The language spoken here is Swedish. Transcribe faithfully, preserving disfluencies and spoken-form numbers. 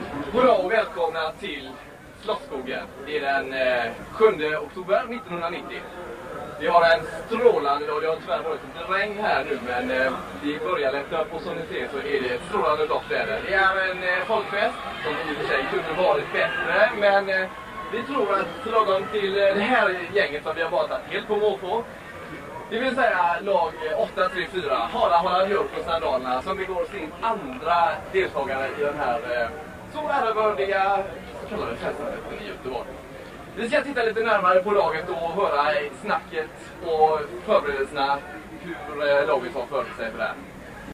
Goddag och välkomna till Slottsskogen. Det är den eh, sjunde oktober nittonhundranittio. Vi har en strålande dag. Det har tyvärr varit lite regn här nu, men eh, vi börjar lätta upp och som ni ser så är det ett strålande blått väder. Det är en eh, folkfest som i och för sig kunde varit bättre, men eh, vi tror att lagom till eh, det här gänget som vi har valt att helt på måfå. Det vill säga lag åtta tre fyra, Hala Hala Björk och Sandalerna, som begår sin andra deltagare i den här eh, så ärevördiga så kallade festligheten i Göteborg. Vi ska titta lite närmare på laget och höra snacket och förberedelserna hur eh, laget har förberett sig för det här.